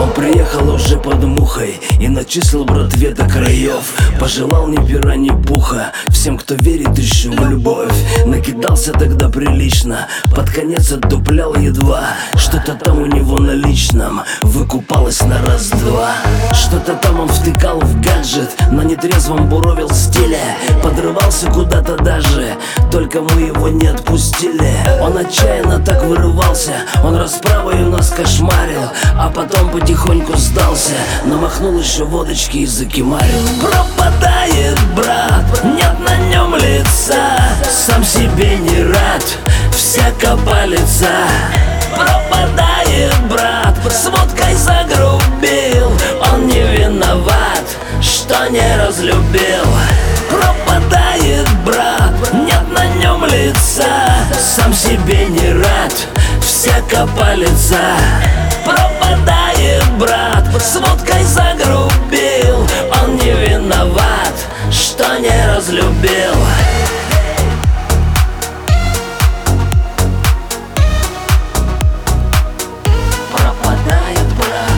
Он приехал уже под мухой и начислил братве до краев. Пожелал ни пера, ни пуха всем, кто верит еще в любовь. Накидался тогда прилично, под конец отдуплял едва. Что-то там у него на личном выкупалось на раз-два. Что-то там он втыкал в гаджет, на нетрезвом буровил стиле. Подрывался куда-то даже, только мы его не отпустили. Он отчаянно так вырывался, он расправой у нас кошмарил, а потом потихоньку сдался, намахнул еще водочки и закимарил. Пропадает брат, нет на нем лица, сам себе не рад, всяко палится. Пропадает брат, с водкой загрубил, он не виноват, что не разлюбил. Пропадает брат, нет на нем лица, сам себе не рад, всяко палится. Пропадает брат, с водкой загрубил, он не виноват, что не разлюбил. Пропадает брат.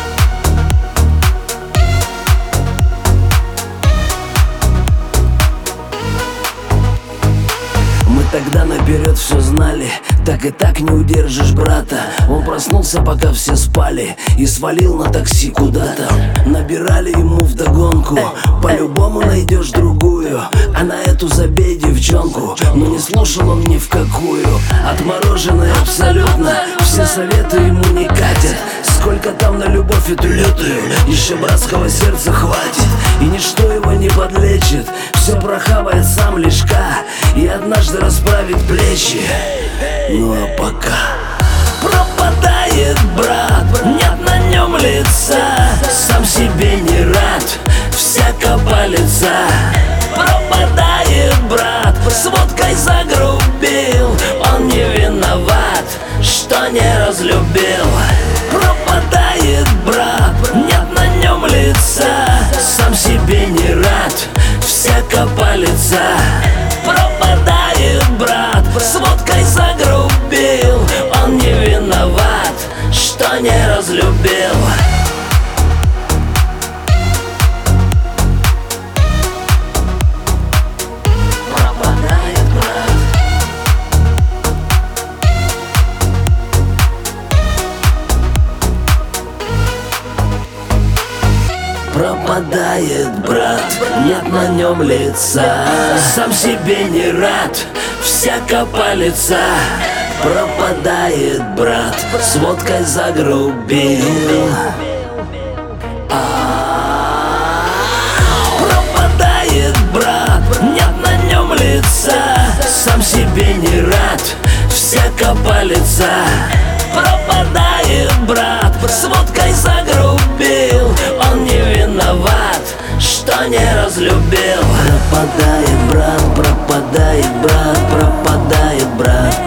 Мы тогда наперед все знали, так и так не удержишь брата. Он проснулся, пока все спали, и свалил на такси куда-то. Набирали ему вдогонку, по-любому найдешь другую, а на эту забей девчонку. Но не слушал он ни в какую, отмороженный абсолютно, все советы ему не катят. Сколько там на любовь эту лютую, еще братского сердца хватит, и ничто его не подлечит. Все прохавает сам лишка и однажды расправит плечи. Ну а пока пропадает брат, нет на нем лица, сам себе не рад, всяко палится. Пропадает брат, с водкой загрубил, он не виноват, что не разлюбил. Пропадает брат, нет на нем лица, сам себе не рад, всяко палится. Пропадает брат, с водкой загрубил, он не виноват, что не разлюбил. Пропадает брат. Пропадает брат, нет на нем лица, сам себе не рад, всяко палится. Пропадает брат, с водкой загрубил. Пропадает брат, нет на нем лица, сам себе не рад, всяко палится. Пропадает брат, с водкой загрубил, он не виноват, что не разлюбил. Пропадает брат, пропадает брат, пропадает брат.